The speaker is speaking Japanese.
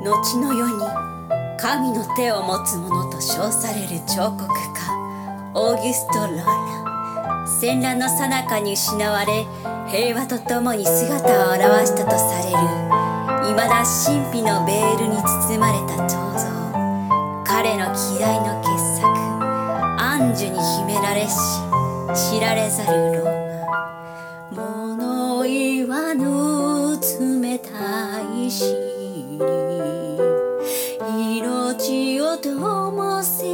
後の世に神の手を持つ者と称される彫刻家オーギュスト・ローラン。戦乱の最中に失われ、平和とともに姿を現したとされる未だ神秘のベールに包まれた彫像。彼の希代の傑作アンジュに秘められし知られざるローマ。物言わぬ冷たい死に命を灯せ